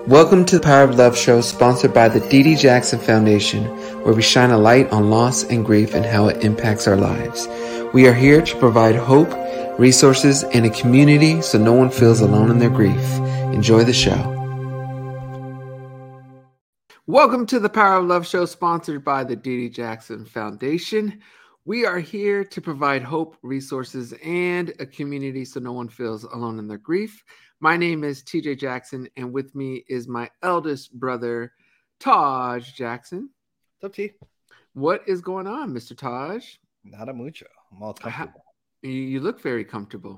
Welcome to the Power of Love show, sponsored by the D.D. Jackson Foundation, where we shine a light on loss and grief and how it impacts our lives. We are here to provide hope, resources, and a community so no one feels alone in their grief. Enjoy the show. Welcome to the Power of Love show, sponsored by the D.D. Jackson Foundation. We are here to provide hope, resources, and a community so no one feels alone in their grief. My name is TJ Jackson, and with me is my eldest brother, Taj Jackson. What's up, T? What is going on, Mr. Taj? Nada mucho. I'm all comfortable. You look very comfortable.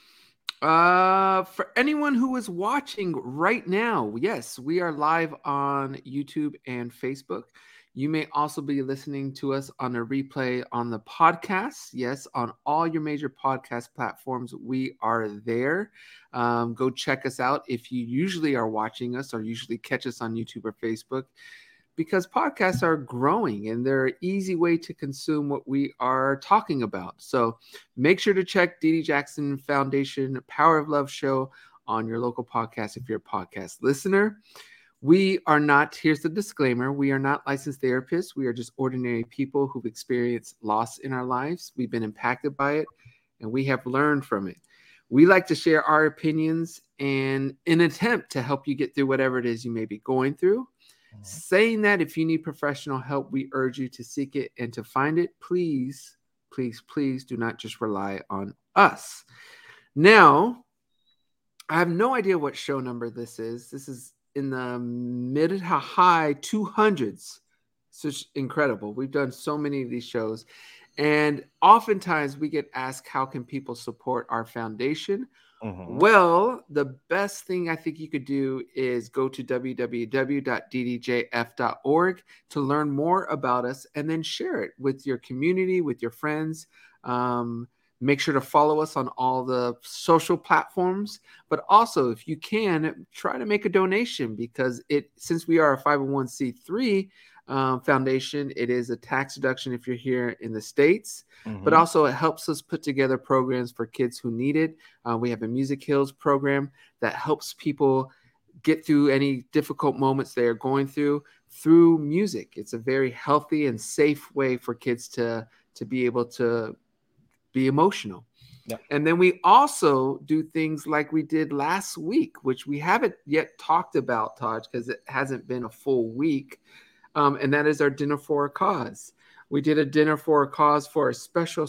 For anyone who is watching right now, yes, we are live on YouTube and Facebook. You may also be listening to us on a replay on the podcast. Yes, on all your major podcast platforms, we are there. Go check us out if you usually are watching us or usually catch us on YouTube or Facebook, because podcasts are growing and they're an easy way to consume what we are talking about. So make sure to check D.D. Jackson Foundation Power of Love show on your local podcast if you're a podcast listener. We are not, here's the disclaimer, we are not licensed therapists. We are just ordinary people who've experienced loss in our lives. We've been impacted by it, and we have learned from it. We like to share our opinions and in an attempt to help you get through whatever it is you may be going through. Saying that, if you need professional help, we urge you to seek it and to find it. Please, please, please do not just rely on us. Now, I have no idea what show number this is. This is in the mid to high 200s. It's just incredible. We've done so many of these shows. And oftentimes we get asked, how can people support our foundation? Well, the best thing I think you could do is go to www.ddjf.org to learn more about us and then share it with your community, with your friends. Make sure to follow us on all the social platforms, but also if you can, try to make a donation, because since we are a 501c3 foundation, it is a tax deduction if you're here in the States, but also it helps us put together programs for kids who need it. We have a Music Heals program that helps people get through any difficult moments they are going through music. It's a very healthy and safe way for kids to be able to be emotional. Yep. And then we also do things like we did last week, which we haven't yet talked about, Taj, because it hasn't been a full week. And that is our Dinner for a Cause. We did a Dinner for a Cause for a special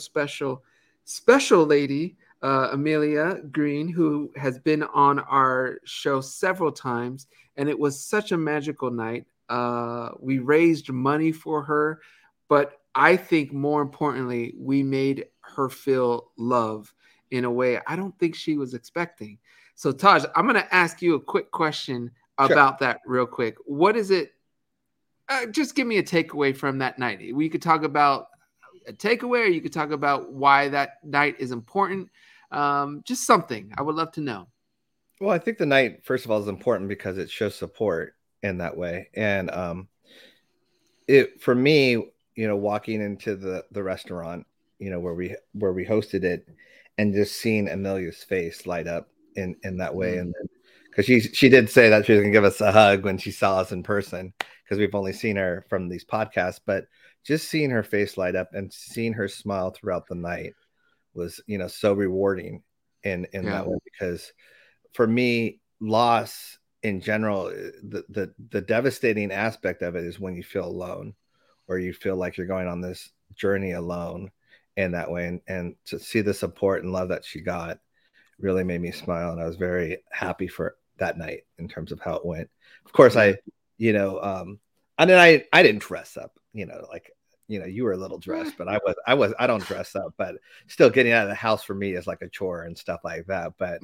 lady, Amelia Green, who has been on our show several times. And it was such a magical night. We raised money for her, but I think more importantly, we made her feel love in a way I don't think she was expecting. So Taj, I'm going to ask you a quick question about that real quick. What is it? Just give me a takeaway from that night. We could talk about a takeaway, or you could talk about why that night is important. Just something I would love to know. Well, I think the night, first of all, is important because it shows support in that way. And for me, walking into the restaurant, where we hosted it, and just seeing Amelia's face light up in that way. And then, because she did say that she was going to give us a hug when she saw us in person, because we've only seen her from these podcasts, but just seeing her face light up and seeing her smile throughout the night was, so rewarding in that way. Because for me, loss in general, the devastating aspect of it is when you feel alone, or you feel like you're going on this journey alone in that way. And to see the support and love that she got really made me smile. And I was very happy for that night in terms of how it went. Of course, I didn't dress up, you were a little dressed, but I don't dress up, but still getting out of the house for me is like a chore and stuff like that. But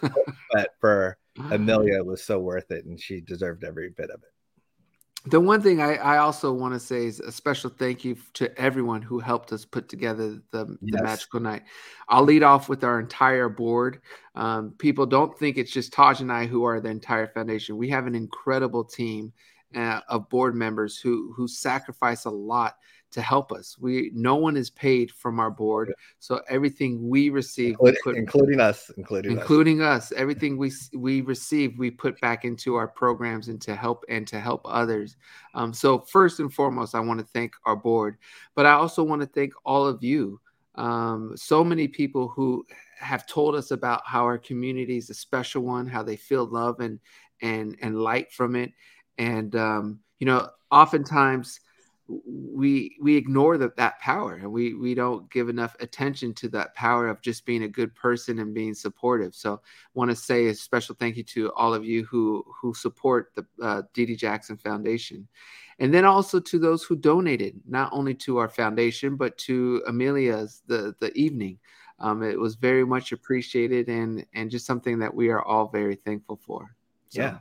for Amelia, it was so worth it, and she deserved every bit of it. The one thing I also want to say is a special thank you to everyone who helped us put together the magical night. I'll lead off with our entire board. People don't think it's just Taj and I who are the entire foundation. We have an incredible team of board members who sacrifice a lot to help us. No one is paid from our board, so everything we receive, we put, including us. Everything we receive, we put back into our programs and to help others. So first and foremost, I want to thank our board, but I also want to thank all of you. So many people who have told us about how our community is a special one, how they feel love and light from it. And, oftentimes we ignore that power, and we don't give enough attention to that power of just being a good person and being supportive. So I want to say a special thank you to all of you who support the Dee Dee Jackson Foundation. And then also to those who donated, not only to our foundation, but to Amelia's the evening. It was very much appreciated and just something that we are all very thankful for. So, yeah.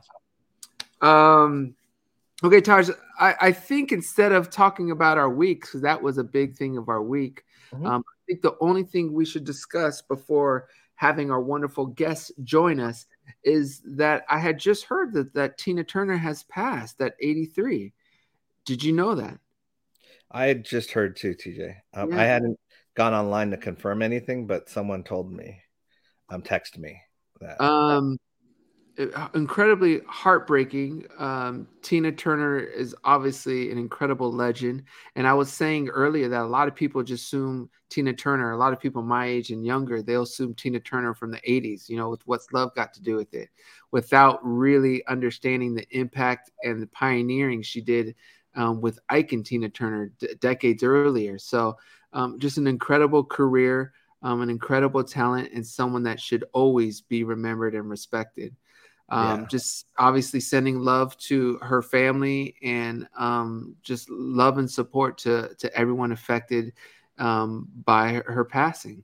Okay, Taj, I think instead of talking about our week, because that was a big thing of our week, I think the only thing we should discuss before having our wonderful guests join us is that I had just heard that Tina Turner has passed at 83. Did you know that? I had just heard too, TJ. I hadn't gone online to confirm anything, but someone told me, texted me that. Incredibly heartbreaking. Tina Turner is obviously an incredible legend. And I was saying earlier that a lot of people just assume Tina Turner, a lot of people my age and younger, they'll assume Tina Turner from the 80s, with What's Love Got to Do with It, without really understanding the impact and the pioneering she did with Ike and Tina Turner decades earlier. So just an incredible career, an incredible talent, and someone that should always be remembered and respected. Just obviously sending love to her family and just love and support to everyone affected by her passing.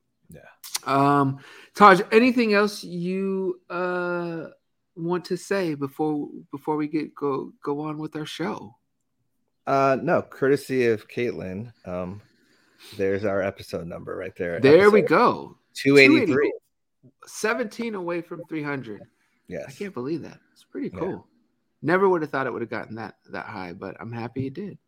Taj, anything else you want to say before we go on with our show? No, courtesy of Caitlin. There's our episode number right there. There we go. 283. 17 away from 300. Yes. I can't believe that. It's pretty cool. Yeah. Never would have thought it would have gotten that high, but I'm happy it did.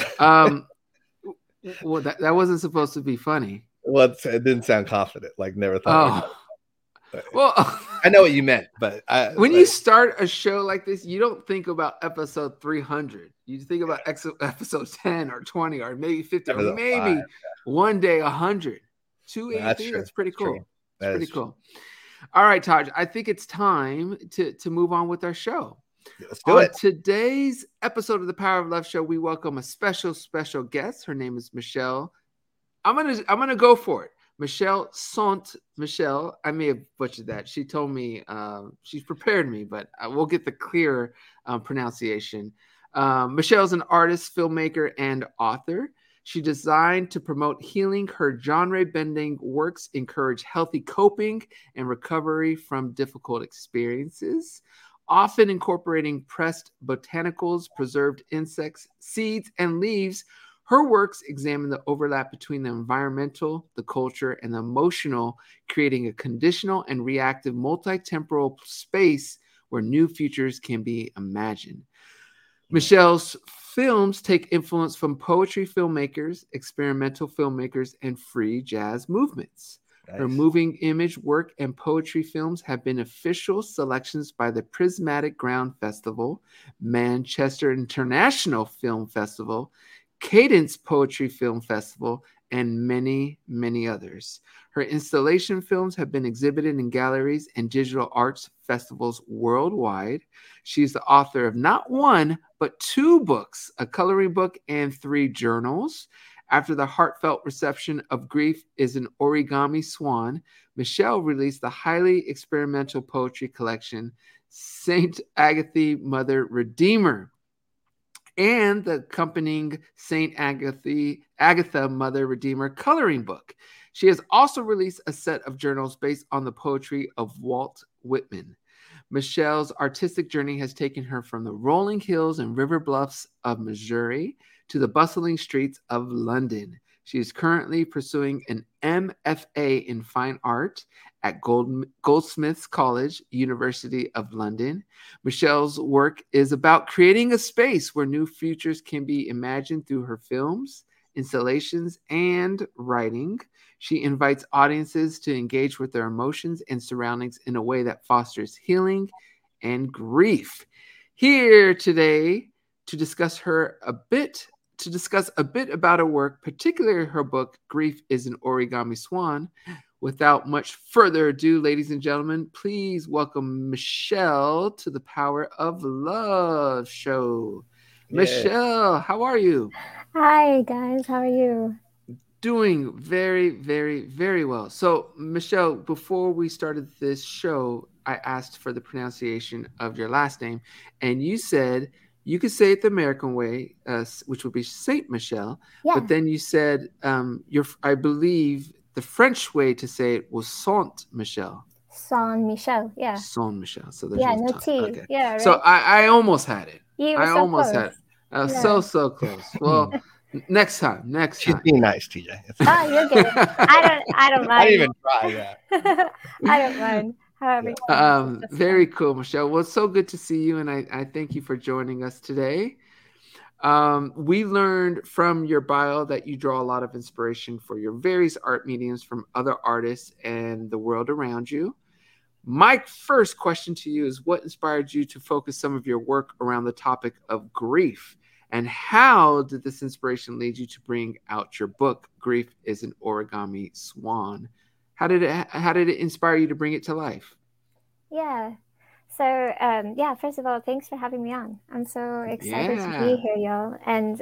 Well, that wasn't supposed to be funny. Well, it didn't sound confident. Like never thought. Well, I know what you meant, but when you start a show like this, you don't think about episode 300. You think about episode 10 or 20 or maybe 50 or maybe one day 100. 283. That's pretty cool. That's pretty cool. All right, Taj, I think it's time to move on with our show. Let's do it. Today's episode of the Power of Love Show, we welcome a special guest. Her name is Michelle. I'm gonna go for it. Michelle Sant. Michelle, I may have butchered that. She told me she's prepared me, but we'll get the clear pronunciation. Michelle's an artist, filmmaker, and author. She designed to promote healing. Her genre-bending works encourage healthy coping and recovery from difficult experiences, often incorporating pressed botanicals, preserved insects, seeds, and leaves. Her works examine the overlap between the environmental, the culture, and the emotional, creating a conditional and reactive multi-temporal space where new futures can be imagined. Michelle's films take influence from poetry filmmakers, experimental filmmakers, and free jazz movements. Nice. Her moving image work and poetry films have been official selections by the Prismatic Ground Festival, Manchester International Film Festival, Cadence Poetry Film Festival, and many, many others. Her installation films have been exhibited in galleries and digital arts festivals worldwide. She's the author of not one, but 2 books, a coloring book and 3 journals. After the heartfelt reception of Grief is an Origami Swan, Michelle released the highly experimental poetry collection, Saint Agatha Mother Redeemer, and the accompanying Saint Agatha Mother Redeemer coloring book. She has also released a set of journals based on the poetry of Walt Whitman. Michelle's artistic journey has taken her from the rolling hills and river bluffs of Missouri to the bustling streets of London. She is currently pursuing an MFA in Fine Art at Goldsmiths College, University of London. Michelle's work is about creating a space where new futures can be imagined through her films. installations, and writing. She invites audiences to engage with their emotions and surroundings in a way that fosters healing and grief. Here today to discuss a bit about her work, particularly her book, Grief is an Origami Swan. Without much further ado, ladies and gentlemen, please welcome Michelle to the Power of Love show. Yeah. Michelle, how are you? Hi, guys. How are you? Doing very, very, very well. So, Michelle, before we started this show, I asked for the pronunciation of your last name, and you said you could say it the American way, which would be Saint Michelle. Yeah. But then you said I believe the French way to say it was Saint Michel. Saint Michel, yeah. Saint Michel. So there's no T. Okay. Yeah, right? So I almost had it. You were so close. Had it. So close. Well, next time. She's being nice, TJ. Oh, you're good. I don't mind. I didn't even try that. I don't mind. However, very cool, Michelle. Well, it's so good to see you, and I thank you for joining us today. We learned from your bio that you draw a lot of inspiration for your various art mediums from other artists and the world around you. My first question to you is, what inspired you to focus some of your work around the topic of grief? And how did this inspiration lead you to bring out your book, Grief is an Origami Swan? How did it inspire you to bring it to life? Yeah. So, first of all, thanks for having me on. I'm so excited to be here, y'all. And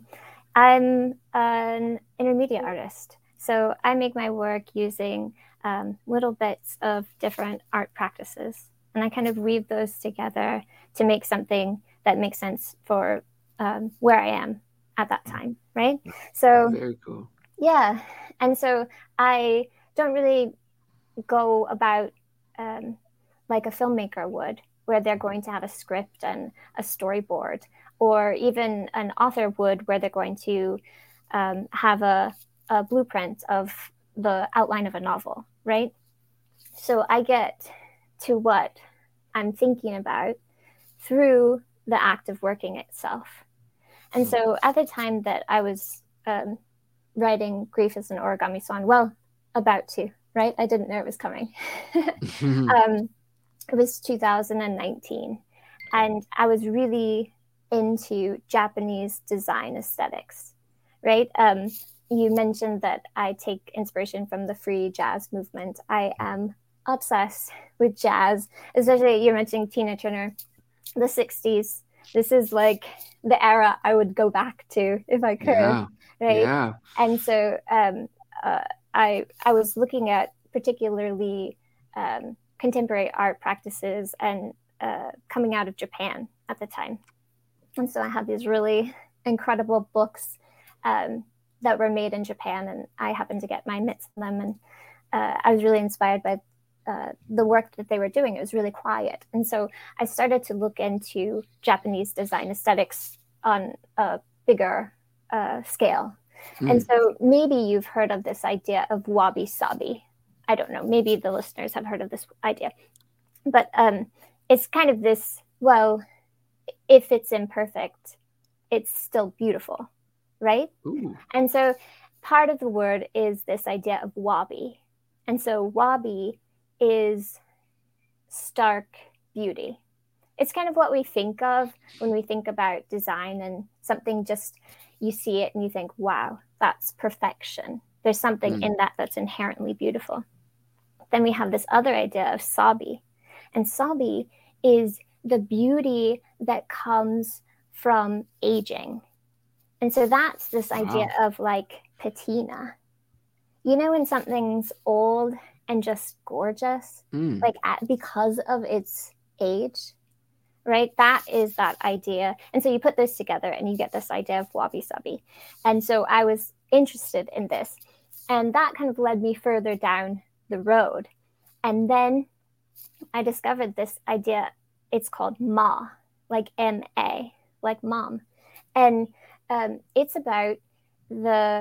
I'm an intermediate artist. So I make my work using little bits of different art practices. And I kind of weave those together to make something that makes sense for where I am at that time, right? So very cool. Yeah. And so I don't really go about like a filmmaker would, where they're going to have a script and a storyboard, or even an author would, where they're going to have a blueprint of the outline of a novel, right? So I get to what I'm thinking about through the act of working itself. And so at the time that I was writing Grief is an Origami Swan, well, about to, right? I didn't know it was coming. It was 2019, and I was really into Japanese design aesthetics, right? You mentioned that I take inspiration from the free jazz movement. I am obsessed with jazz, especially you're mentioning Tina Turner, the 60s. This is like the era I would go back to if I could, right? Yeah. And so I was looking at particularly contemporary art practices and coming out of Japan at the time. And so I had these really incredible books that were made in Japan, and I happened to get my mitts on them. And I was really inspired by the work that they were doing. It was really quiet. And so I started to look into Japanese design aesthetics on a bigger scale. And so maybe you've heard of this idea of wabi-sabi. I don't know, maybe the listeners have heard of this idea. But it's kind of this, well, if it's imperfect, it's still beautiful, right? Ooh. And so part of the word is this idea of wabi. And so wabi is stark beauty. It's kind of what we think of when we think about design, and something just, you see it and you think, wow, that's perfection. There's something in that that's inherently beautiful. Then we have this other idea of sabi. And sabi is the beauty that comes from aging. And so that's this idea of like patina. You know, when something's old and just gorgeous, like because of its age, right? That is that idea. And so you put this together and you get this idea of wabi-sabi. And so I was interested in this. And that kind of led me further down the road. And then I discovered this idea. It's called Ma, like M-A, like mom. And it's about the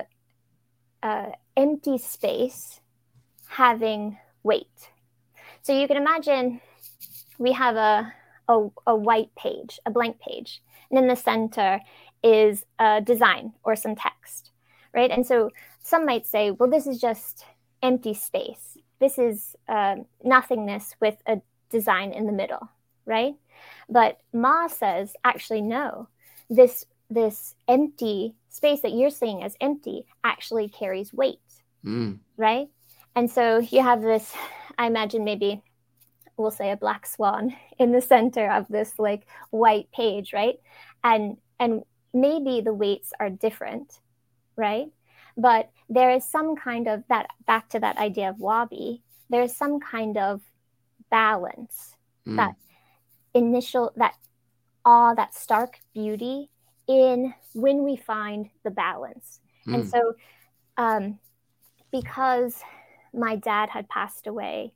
empty space having weight. So you can imagine we have a white page, a blank page. And in the center is a design or some text. right? And so some might say, well, this is just empty space. This is nothingness with a design in the middle, right? But Ma says, actually, no, this empty space that you're seeing as empty actually carries weight, right? And so you have this, I imagine maybe we'll say a black swan in the center of this like white page, right? And maybe the weights are different, right? But there is some kind of that, back to that idea of wabi, there is some kind of balance, that initial, that awe, that stark beauty in when we find the balance. And so because my dad had passed away,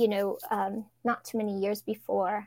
not too many years before,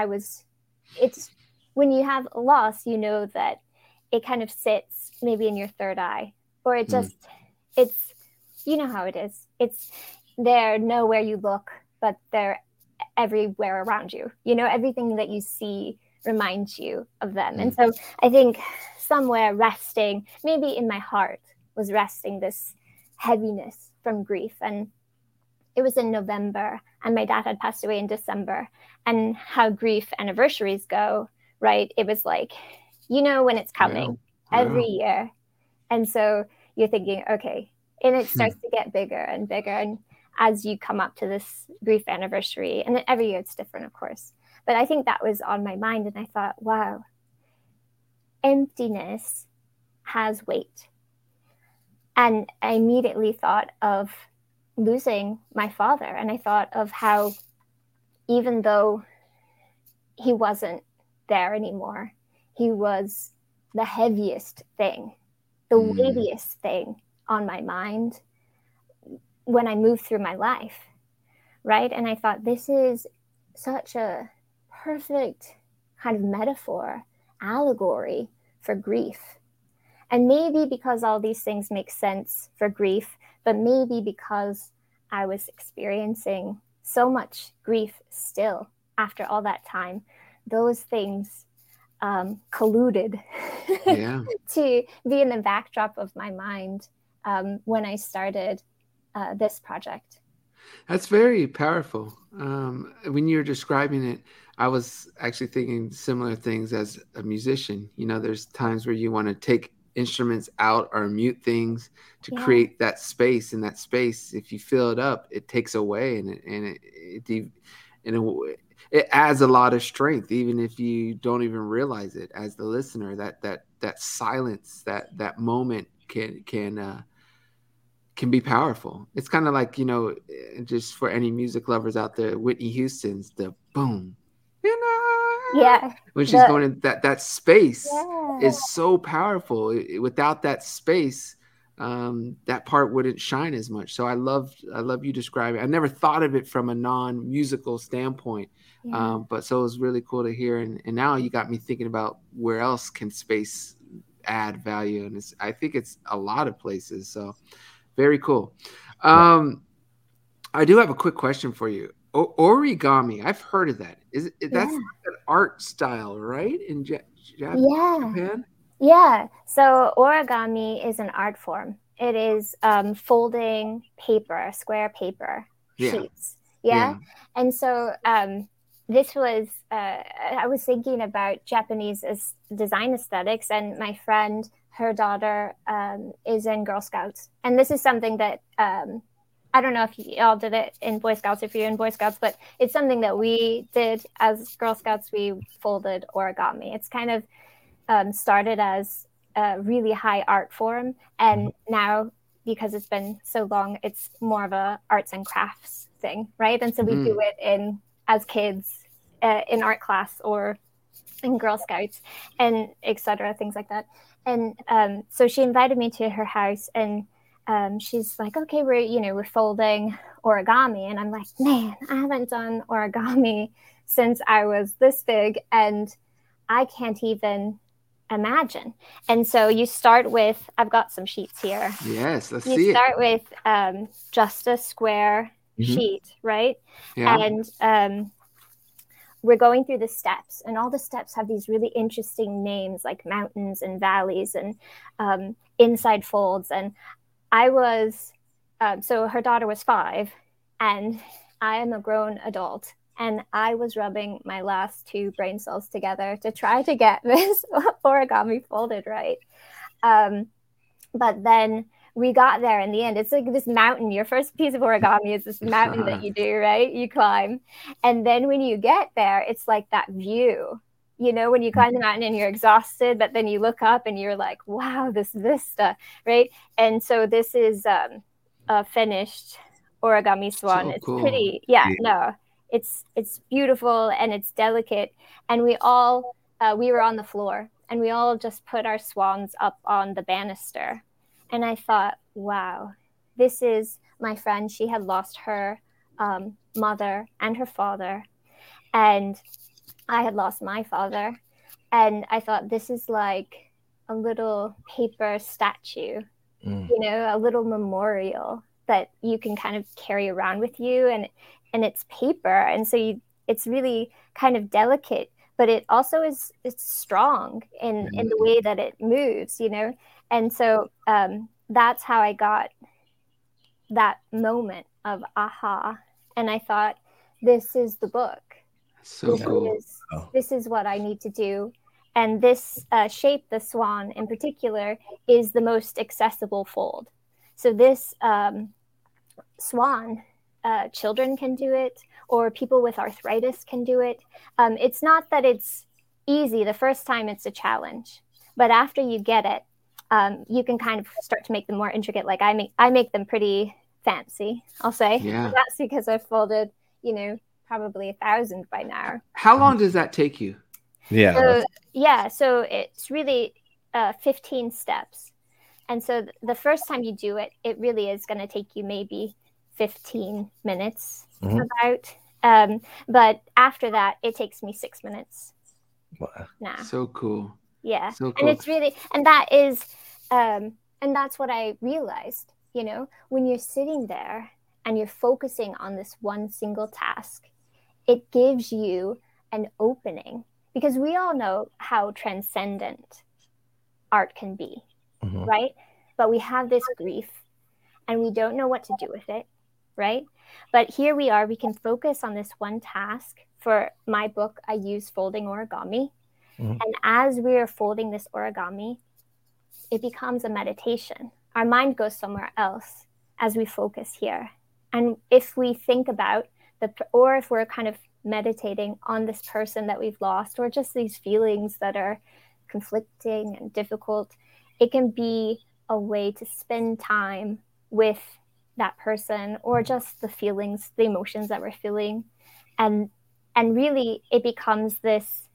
it's when you have a loss, that it kind of sits maybe in your third eye, or it just, it's, how it is. It's there nowhere you look, but they're everywhere around you. Everything that you see reminds you of them. And so I think somewhere resting, maybe in my heart, was resting this heaviness from grief. And it was in November, and my dad had passed away in December. And how grief anniversaries go, right? It was like, when it's coming every year. And so you're thinking, okay, and it starts to get bigger and bigger. And as you come up to this grief anniversary, and every year it's different, of course. But I think that was on my mind. And I thought, wow, emptiness has weight. And I immediately thought of losing my father. And I thought of how, even though he wasn't there anymore, he was the heaviest thing, the weightiest thing on my mind when I moved through my life, right? And I thought, this is such a perfect kind of metaphor, allegory for grief. And maybe because all these things make sense for grief, but maybe because I was experiencing so much grief still after all that time, those things colluded to be in the backdrop of my mind when I started this project. That's very powerful. When you're describing it, I was actually thinking similar things as a musician. There's times where you want to take instruments out or mute things to create that space. And that space, if you fill it up, it takes away, and it adds a lot of strength, even if you don't even realize it as the listener. That silence, that moment can be powerful. It's kind of like, just for any music lovers out there, Whitney Houston's the boom, when she's going in that space is so powerful. Without that space, that part wouldn't shine as much. So I love you describing. I never thought of it from a non-musical standpoint, but so it was really cool to hear. And now you got me thinking about where else can space add value, and I think it's a lot of places. So very cool. I do have a quick question for you. Origami, I've heard of that. That's like an art style, right? In Japan? Yeah. So origami is an art form. It is folding paper, square paper sheets. And so this was, I was thinking about Japanese design aesthetics, and my friend, her daughter is in Girl Scouts. And this is something that I don't know if you all did it in Boy Scouts, if you're in Boy Scouts, but it's something that we did as Girl Scouts. We folded origami. It's kind of started as a really high art form. And now, because it's been so long, it's more of a arts and crafts thing, right? And so we do it as kids in art class or in Girl Scouts and et cetera, things like that. And so she invited me to her house, and she's like, okay, we're folding origami. And I'm like, man, I haven't done origami since I was this big, and I can't even imagine. And so you start with, I've got some sheets here. Yes, let's see it. You start with just a square sheet, right? Yeah. And we're going through the steps, and all the steps have these really interesting names like mountains and valleys and inside folds. And I was, so her daughter was 5, and I am a grown adult. And I was rubbing my last 2 brain cells together to try to get this origami folded right. But then we got there in the end. It's like this mountain. Your first piece of origami is this mountain that you do, right? You climb. And then when you get there, it's like that view. You know, when you climb the mountain and you're exhausted, but then you look up and you're like, wow, this vista, right? And so this is a finished origami swan. So it's cool. Pretty, no. It's beautiful and it's delicate. And we were on the floor and we all just put our swans up on the banister. And I thought, wow, this is my friend. She had lost her mother and her father. And I had lost my father. And I thought, this is like a little paper statue, you know, a little memorial that you can kind of carry around with you. And it's paper, and so it's really kind of delicate, but it also it's strong in the way that it moves, you know. And so that's how I got that moment of aha, and I thought, this is the book. So cool. This is what I need to do. And this shape, the swan in particular, is the most accessible fold. So this swan, children can do it, or people with arthritis can do it. It's not that it's easy. The first time it's a challenge, but after you get it, you can kind of start to make them more intricate. Like I make them pretty fancy, I'll say. Yeah. That's because I've folded, you know, probably 1,000 by now. How long does that take you? So it's really 15 steps. And so the first time you do it, it really is going to take you maybe 15 minutes about. But after that, it takes me 6 minutes. Wow. Now. So cool. Yeah. So cool. And it's really, and that is, and that's what I realized, you know, when you're sitting there and you're focusing on this one single task, it gives you an opening, because we all know how transcendent art can be, right? But we have this grief and we don't know what to do with it, right? But here we are, we can focus on this one task. For my book, I use folding origami. And as we are folding this origami, it becomes a meditation. Our mind goes somewhere else as we focus here. And if we think about or if we're kind of meditating on this person that we've lost, or just these feelings that are conflicting and difficult, it can be a way to spend time with that person, or just the feelings, the emotions that we're feeling. And really it becomes this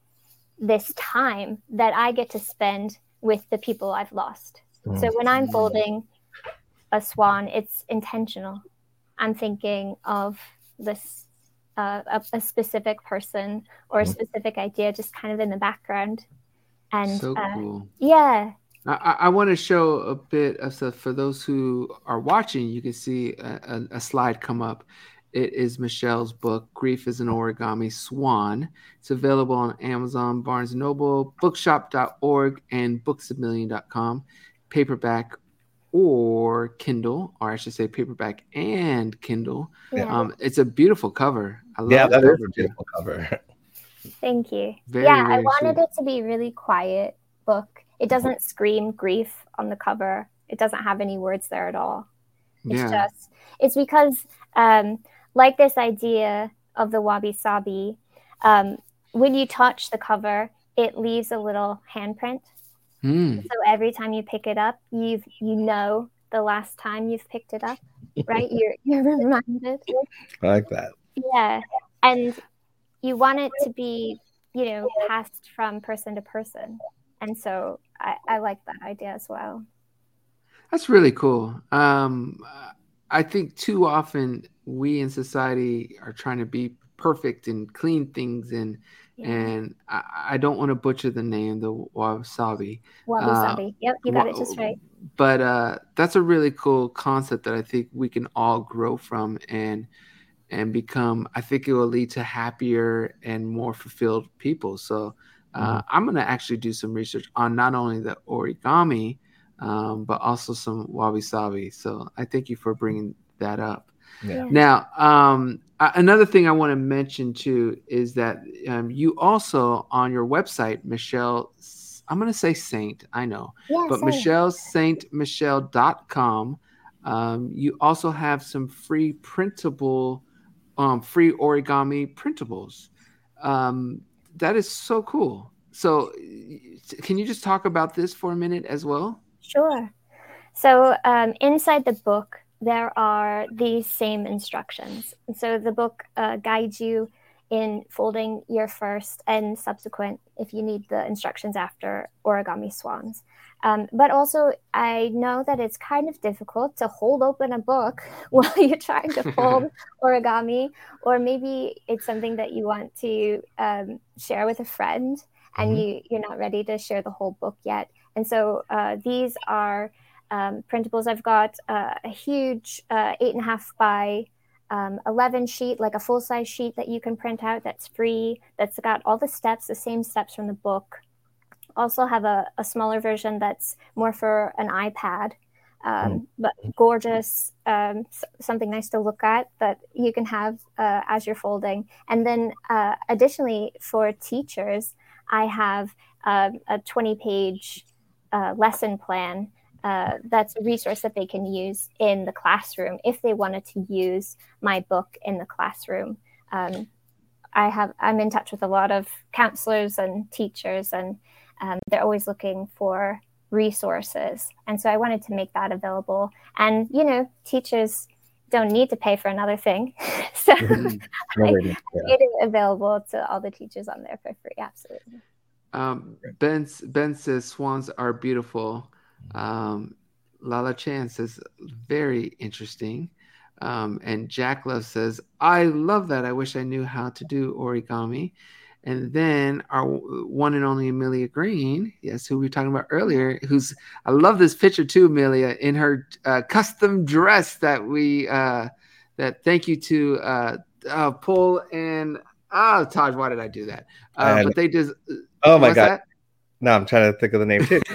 time that I get to spend with the people I've lost. So when I'm folding a swan, it's intentional. I'm thinking of this a specific person or a specific idea just kind of in the background. And so cool. Yeah. I want to show a bit of stuff for those who are watching. You can see a slide come up. It is Michelle's book, Grief is an Origami Swan. It's available on Amazon, Barnes & Noble, bookshop.org, and booksamillion.com, paperback or Kindle, or I should say paperback and Kindle. Yeah. It's a beautiful cover. I love that the is a beautiful cover. Thank you. Very, I very wanted sweet. it to be a really quiet book. It doesn't scream grief on the cover. It doesn't have any words there at all. It's because like this idea of the wabi sabi, when you touch the cover, it leaves a little handprint. So every time you pick it up, you know the last time you've picked it up, right? You're reminded. I like that. Yeah, and you want it to be, you know, passed from person to person, and so I like that idea as well. That's really cool. I think too often we in society are trying to be perfect and clean things, and I don't want to butcher the name, the wabi sabi. Wabi sabi. Yep, you got it just right. But that's a really cool concept that I think we can all grow from, and and become, I think it will lead to happier and more fulfilled people. So I'm going to actually do some research on not only the origami, but also some wabi sabi. So I thank you for bringing that up. Yeah. Now, another thing I want to mention too is that you also on your website, Michelle, I'm going to say Saint, I know, but MichelleSaintMichelle.com. You also have some free printable, free origami printables. That is so cool. So, can you just talk about this for a minute as well? Sure. So inside the book, there are these same instructions. So the book guides you in folding your first and subsequent, if you need the instructions after, origami swans. But also, I know that it's kind of difficult to hold open a book while you're trying to fold origami, or maybe it's something that you want to share with a friend and you're not ready to share the whole book yet. And so these are printables. I've got a huge 8.5 by 11 sheet, like a full-size sheet that you can print out that's free, that's got all the steps, the same steps from the book. Also have a smaller version that's more for an iPad, but gorgeous, something nice to look at that you can have as you're folding. And then additionally for teachers, I have a 20-page lesson plan. That's a resource that they can use in the classroom if they wanted to use my book in the classroom. I'm in touch with a lot of counselors and teachers, and they're always looking for resources. And so I wanted to make that available. And, teachers don't need to pay for another thing. So I made it available to all the teachers on there for free. Absolutely. Ben says swans are beautiful. Lala Chan says very interesting. And Jack Love says, I love that. I wish I knew how to do origami. And then our one and only Amelia Green, yes, who we were talking about earlier, I love this picture too, Amelia, in her custom dress that thank you to Paul and Taj, why did I do that? But they just oh my god. That? No, I'm trying to think of the name too.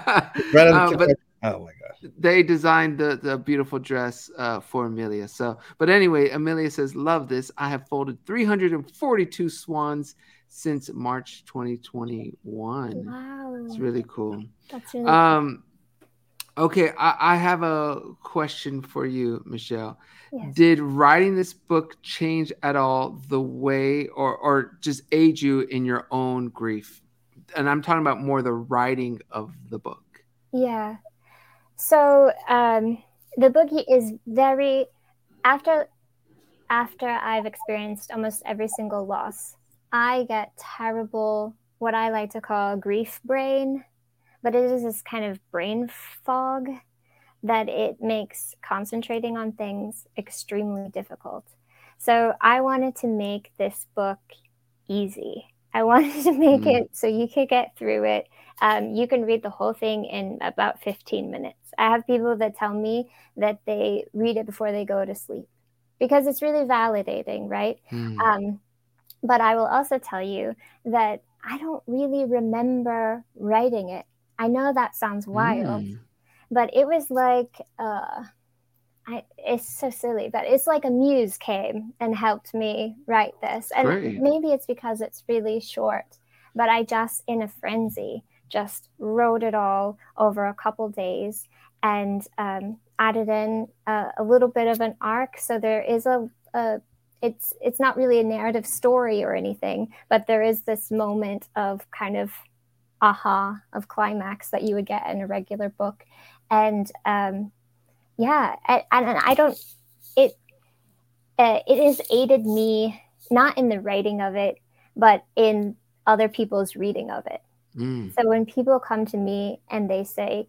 Oh my gosh. They designed the beautiful dress for Amelia. So, but anyway, Amelia says, love this. I have folded 342 swans since March 2021. Wow. It's really cool. That's really cool. Okay, I have a question for you, Michelle. Yes. Did writing this book change at all the way or just aid you in your own grief? And I'm talking about more the writing of the book. Yeah. So the book is very, after I've experienced almost every single loss, I get terrible, what I like to call grief brain, but it is this kind of brain fog that it makes concentrating on things extremely difficult. So I wanted to make this book easy. I wanted to make it so you could get through it. You can read the whole thing in about 15 minutes. I have people that tell me that they read it before they go to sleep because it's really validating, right? But I will also tell you that I don't really remember writing it. I know that sounds wild, but it was like, it's so silly, but it's like a muse came and helped me write this. And maybe it's because it's really short, but I just, in a frenzy, just wrote it all over a couple days and added in a little bit of an arc. So there is it's not really a narrative story or anything, but there is this moment of kind of of climax that you would get in a regular book. And yeah, and I don't, it has aided me, not in the writing of it, but in other people's reading of it. So when people come to me and they say,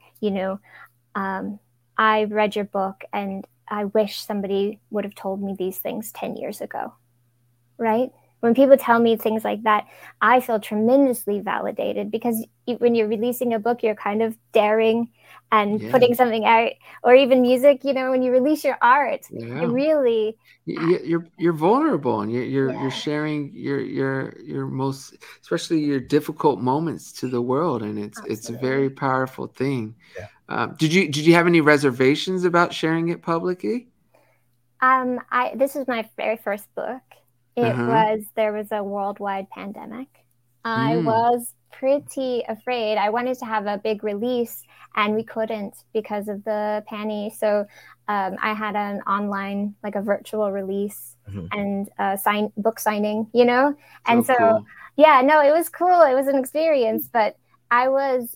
I read your book and I wish somebody would have told me these things 10 years ago, right? when people tell me things like that, I feel tremendously validated, because when you're releasing a book, you're kind of daring and putting something out, or even music, when you release your art, it really, you're vulnerable, and you're sharing your most, especially your difficult moments, to the world, and it's a very powerful thing. Did you have any reservations about sharing it publicly? This was my very first book. There was a worldwide pandemic. I was pretty afraid. I wanted to have a big release, and we couldn't because of the panny. So I had an online, like a virtual release, and book signing, And so cool. Yeah, no, it was cool. It was an experience, but I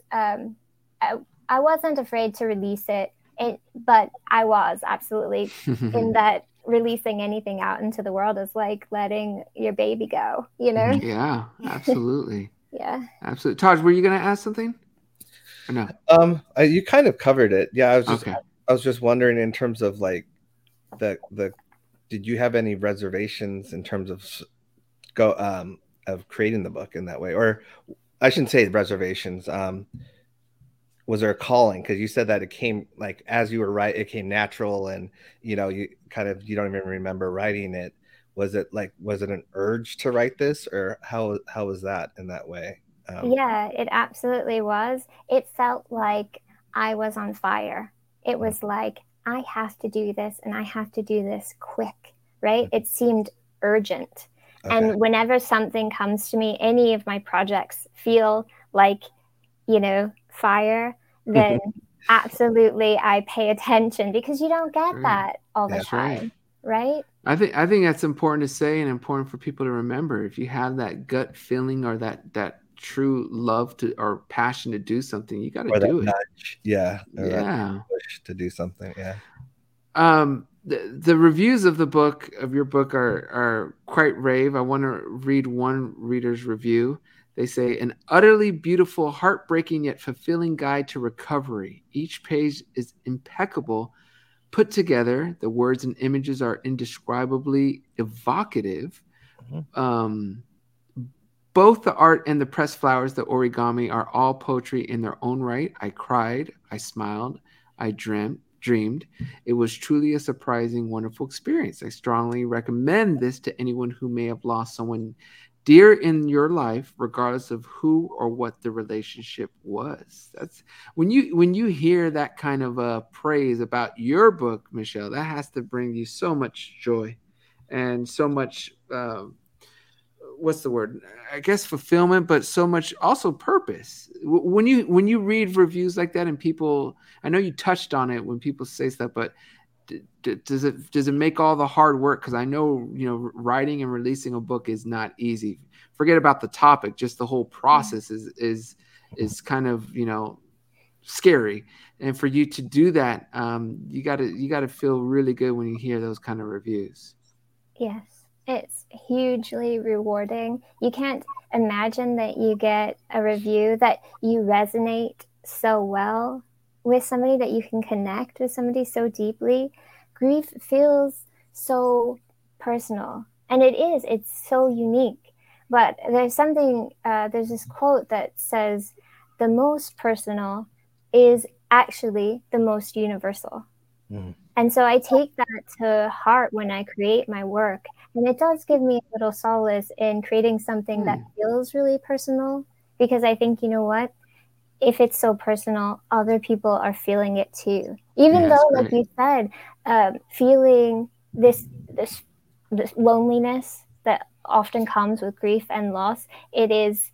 wasn't afraid to release it. But I was absolutely in that releasing anything out into the world is like letting your baby go, Yeah, absolutely. Yeah, absolutely. Taj, were you going to ask something or no? You kind of covered it. Yeah, I was just wondering, in terms of like did you have any reservations in terms of creating the book in that way? Or I shouldn't say reservations. Was there a calling? Because you said that it came, like, as you were writing, it came natural, and you don't even remember writing it. Was it an urge to write this, or how was that in that way? Yeah, it absolutely was. It felt like I was on fire. It was like, I have to do this, and I have to do this quick, right? It seemed urgent. Okay. And whenever something comes to me, any of my projects feel like, fire, then absolutely I pay attention, because you don't get that all the time, right? I think that's important to say, and important for people to remember. If you have that gut feeling, or that true love to or passion to do something, you got to do it. Nudge. Yeah. Push to do something. Yeah. The reviews of your book are quite rave. I want to read one reader's review. They say, an utterly beautiful, heartbreaking, yet fulfilling guide to recovery. Each page is impeccable, put together. The words and images are indescribably evocative. Both the art and the pressed flowers, the origami, are all poetry in their own right. I cried, I smiled, I dreamed. It was truly a surprising, wonderful experience. I strongly recommend this to anyone who may have lost someone dear in your life, regardless of who or what the relationship was. That's when you hear that kind of praise about your book, Michelle, that has to bring you so much joy and so much what's the word? I guess fulfillment, but so much also purpose. When you read reviews like that, and people, I know you touched on it when people say stuff, but does it make all the hard work? Because I know, writing and releasing a book is not easy. Forget about the topic; just the whole process is kind of scary. And for you to do that, you got to feel really good when you hear those kind of reviews. Yes, it's hugely rewarding. You can't imagine that you get a review that you resonate so well with somebody, that you can connect with somebody so deeply. Grief feels so personal, and it's so unique. But there's this quote that says, the most personal is actually the most universal. And so I take that to heart when I create my work, and it does give me a little solace in creating something that feels really personal, because I think, what? If it's so personal, other people are feeling it too. Even though, like you said, feeling this loneliness that often comes with grief and loss, it is,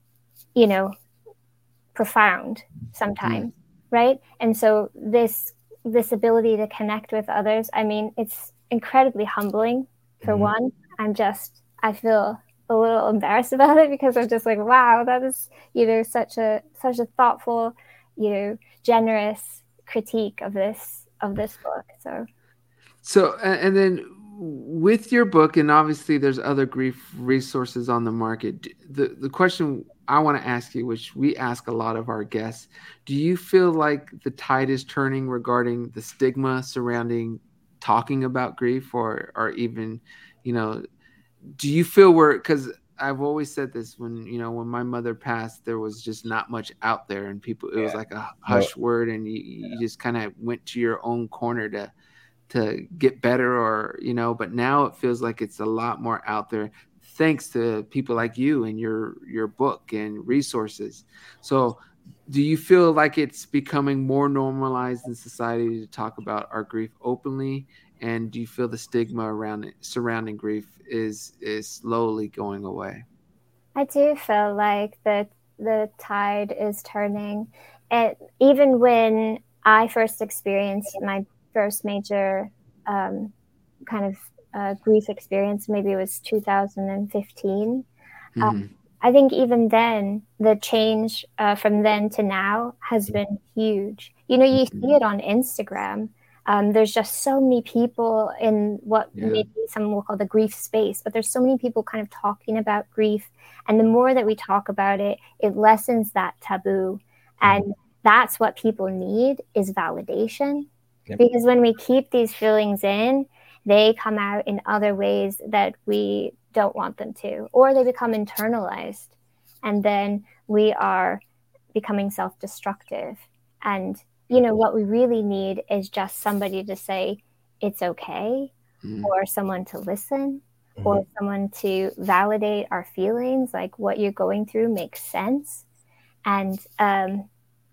profound sometimes, right? And so this ability to connect with others, I mean, it's incredibly humbling. For one, I feel a little embarrassed about it, because I'm just like, wow, that is, such a thoughtful, generous critique of this book. So, and then with your book, and obviously there's other grief resources on the market. The question I want to ask you, which we ask a lot of our guests, do you feel like the tide is turning regarding the stigma surrounding talking about grief, or even, do you feel because I've always said this, when my mother passed, there was just not much out there, and people, it was like a hush word, and you just kind of went to your own corner to get better, or but now it feels like it's a lot more out there, thanks to people like you and your book and resources. So do you feel like it's becoming more normalized in society to talk about our grief openly? And do you feel the stigma around it, surrounding grief is slowly going away? I do feel like the tide is turning. And even when I first experienced my first major kind of grief experience, maybe it was 2015. Mm-hmm. I think even then, the change from then to now has been huge. You see it on Instagram. There's just so many people in what maybe some will call the grief space, but there's so many people kind of talking about grief. And the more that we talk about it, it lessens that taboo. And that's what people need, is validation. Yep. Because when we keep these feelings in, they come out in other ways that we don't want them to, or they become internalized. And then we are becoming self-destructive. And what we really need is just somebody to say it's okay, or someone to listen, or someone to validate our feelings, like what you're going through makes sense. And I'm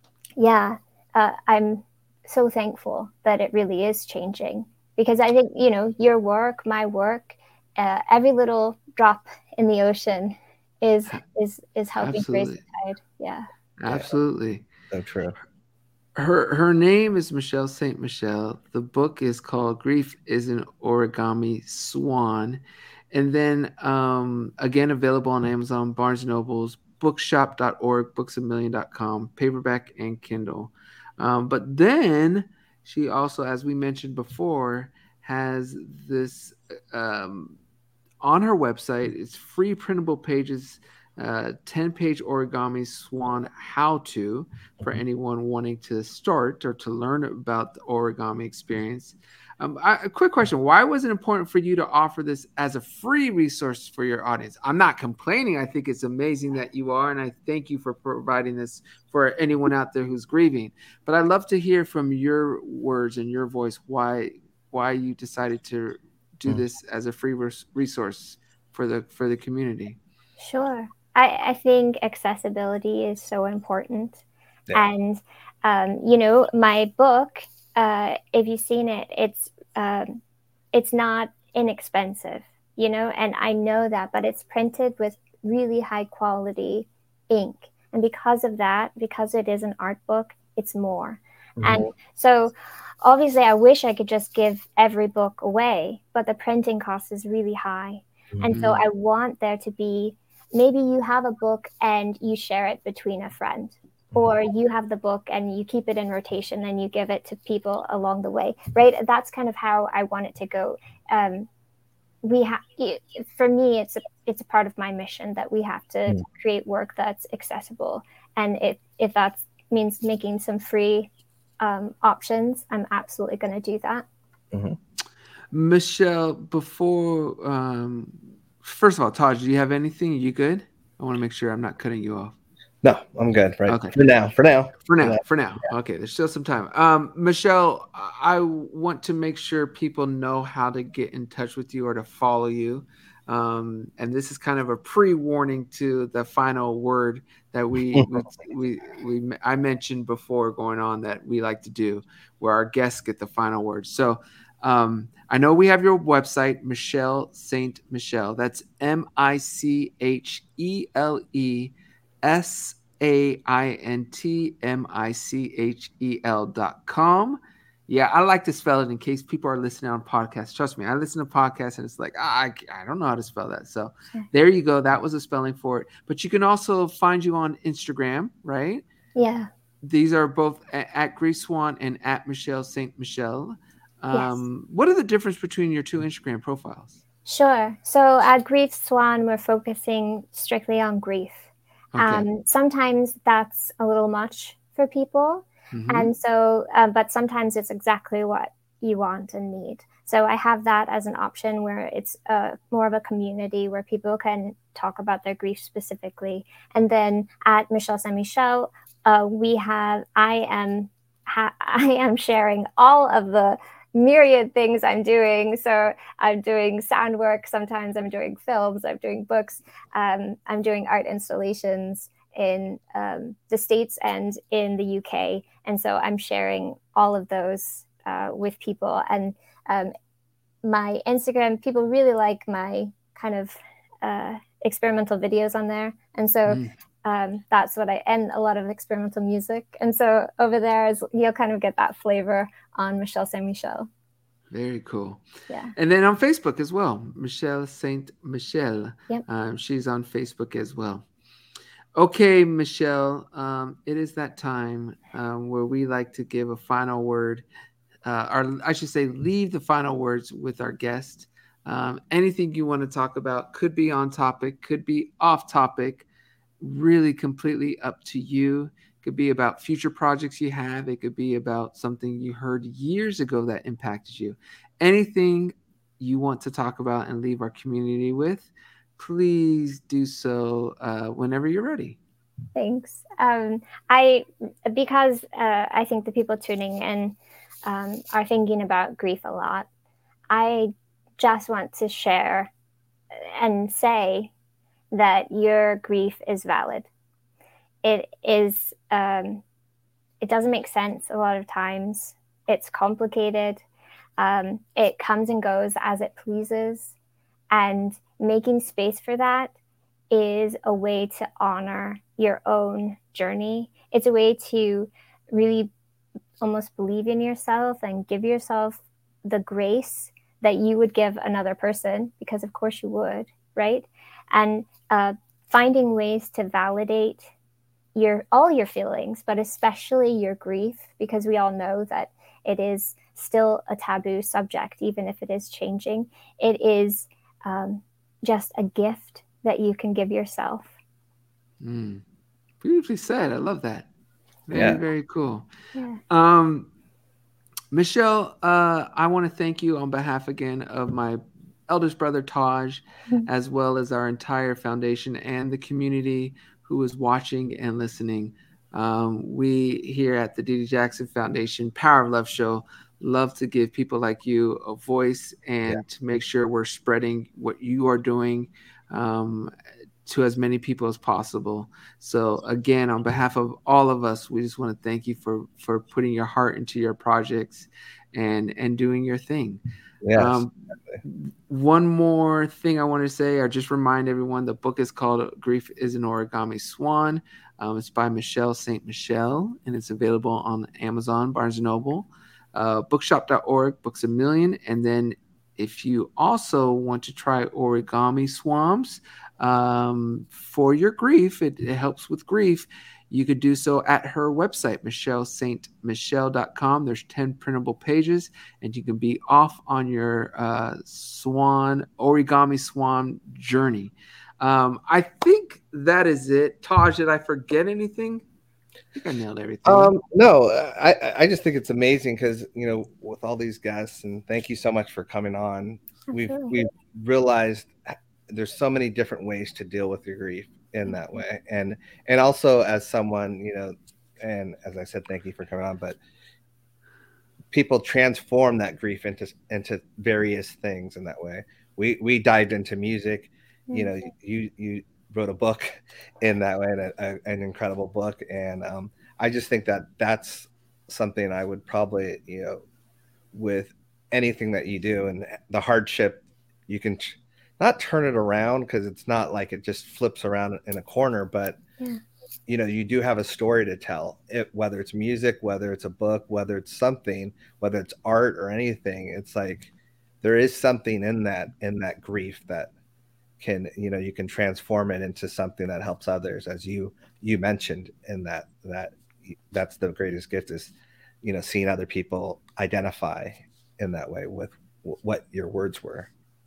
so thankful that it really is changing, because I think your work, my work, every little drop in the ocean is helping raise the tide. Yeah, absolutely. So true. Her name is Michelle St. Michelle. The book is called Grief is an Origami Swan. And then again, available on Amazon, Barnes & Nobles, bookshop.org, booksamillion.com, paperback and Kindle. But then she also, as we mentioned before, has this on her website. It's free printable pages, 10-page origami swan how-to for anyone wanting to start or to learn about the origami experience. A quick question: why was it important for you to offer this as a free resource for your audience? I'm not complaining. I think it's amazing that you are, and I thank you for providing this for anyone out there who's grieving. But I'd love to hear from your words and your voice why you decided to do this as a free resource for the community. Sure. I think accessibility is so important. Yeah. And, my book, if you've seen it, it's not inexpensive, and I know that, but it's printed with really high quality ink. And because of that, because it is an art book, it's more. And so obviously I wish I could just give every book away, but the printing cost is really high. And so I want there to be, maybe you have a book and you share it between a friend, or you have the book and you keep it in rotation and you give it to people along the way, right? That's kind of how I want it to go. For me, it's a part of my mission that we have to create work that's accessible. And if that means making some free options, I'm absolutely going to do that. Michelle, before first of all, Taj, do you have anything? Are you good? I want to make sure I'm not cutting you off. No, I'm good. Right. Okay. For now. Yeah. Okay. There's still some time. Michelle, I want to make sure people know how to get in touch with you or to follow you. And this is kind of a pre-warning to the final word that I mentioned before going on, that we like to do, where our guests get the final word. So I know we have your website, Michelle St. Michelle. That's MICHELESAINTMICHEL.com. Yeah, I like to spell it in case people are listening on podcasts. Trust me, I listen to podcasts and it's like, I don't know how to spell that. So there you go. That was a spelling for it. But you can also find you on Instagram, right? Yeah. These are both at Grief Swan and at Michelle St. Michelle. Yes. What are the difference between your two Instagram profiles? Sure. So at Grief Swan, we're focusing strictly on grief. Okay. Sometimes that's a little much for people. And so, but sometimes it's exactly what you want and need. So I have that as an option where it's more of a community where people can talk about their grief specifically. And then at Michelle Saint Michel, I am sharing all of the myriad things I'm doing. So I'm doing sound work. Sometimes I'm doing films. I'm doing books. I'm doing art installations in the States and in the UK. And so I'm sharing all of those with people. And my Instagram, people really like my kind of experimental videos on there. And so that's what and a lot of experimental music. And so over there, you'll kind of get that flavor on Michelle Saint Michel. Very cool. Yeah. And then on Facebook as well, Michelle Saint Michel. Yep. She's on Facebook as well. Okay, Michelle, it is that time where we like to give a final word, or I should say, leave the final words with our guest. Anything you want to talk about could be on topic, could be off topic, really completely up to you. It could be about future projects you have. It could be about something you heard years ago that impacted you. Anything you want to talk about and leave our community with, please do so whenever you're ready. Thanks. Because I think the people tuning in are thinking about grief a lot, I just want to share and say that your grief is valid. It is. It doesn't make sense a lot of times. It's complicated. It comes and goes as it pleases, and making space for that is a way to honor your own journey. It's a way to really almost believe in yourself and give yourself the grace that you would give another person, because of course you would, right? And finding ways to validate all your feelings, but especially your grief, because we all know that it is still a taboo subject, even if it is changing. It is just a gift that you can give yourself. Beautifully said. I love that. Very, very cool. Yeah. Michelle, I want to thank you on behalf again of my eldest brother, Taj, as well as our entire foundation and the community who is watching and listening. We here at the Dee Dee Jackson Foundation Power of Love Show love to give people like you a voice and to make sure we're spreading what you are doing to as many people as possible. So again, on behalf of all of us, we just want to thank you for putting your heart into your projects and doing your thing. Yes. One more thing I want to say, or just remind everyone, the book is called Grief is an Origami Swan. It's by Michelle Saint Michel, and it's available on Amazon, Barnes & Noble, bookshop.org, Books A Million. And then if you also want to try origami swamps for your grief, it helps with grief, you could do so at her website, michellesaintmichel.com. There's 10 printable pages, and you can be off on your origami swan journey. I think that is it. Taj, did I forget anything? I think I nailed everything. No, I just think it's amazing because, with all these guests, and thank you so much for coming on. We've realized there's so many different ways to deal with your grief in that way. And also as someone, and as I said, thank you for coming on, but people transform that grief into various things in that way. We dived into music, you wrote a book in that way, and an incredible book. And I just think that that's something I would probably, with anything that you do and the hardship, you can not turn it around, because it's not like it just flips around in a corner, but you do have a story to tell, whether it's music, whether it's a book, whether it's something, whether it's art or anything. It's like there is something in that grief that can, you can transform it into something that helps others, as you mentioned, in that's the greatest gift, is seeing other people identify in that way with what your words were.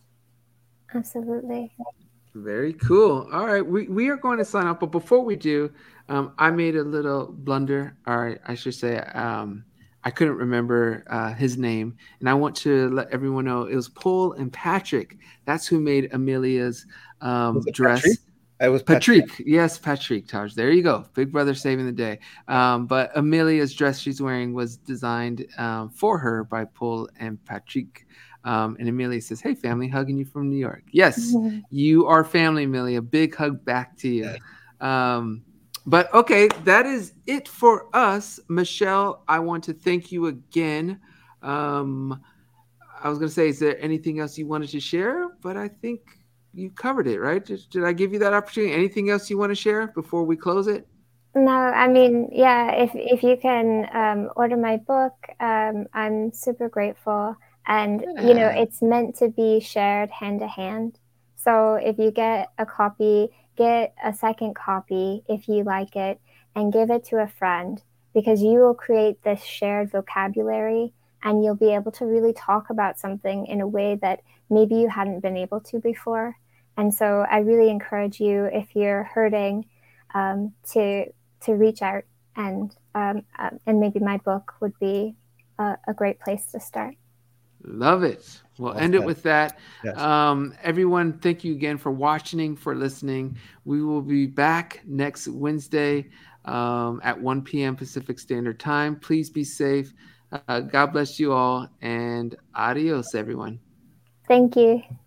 Absolutely. Very cool. All right, we are going to sign up, but before we do, I made a little blunder, or I should say, I I couldn't remember his name, and I want to let everyone know it was Paul and Patrick. That's who made Amelia's dress. Patrick? I was Patrick. Yes, Patrick, Taj. There you go. Big brother saving the day. But Amelia's dress she's wearing was designed for her by Paul and Patrick. And Amelia says, "Hey, family, hugging you from New York." Yes, you are family, Amelia. Big hug back to you. But okay, that is it for us. Michelle, I want to thank you again. I was going to say, is there anything else you wanted to share? But I think you covered it, right? Did I give you that opportunity? Anything else you want to share before we close it? No, I mean, yeah, if you can order my book, I'm super grateful. And, it's meant to be shared hand to hand. So if you get a copy, get a second copy if you like it, and give it to a friend, because you will create this shared vocabulary and you'll be able to really talk about something in a way that maybe you hadn't been able to before. And so I really encourage you, if you're hurting, to reach out, and maybe my book would be a great place to start. Love it. We'll end it with that. Yes. Everyone, thank you again for watching, for listening. We will be back next Wednesday at 1 p.m. Pacific Standard Time. Please be safe. God bless you all, and adios, everyone. Thank you.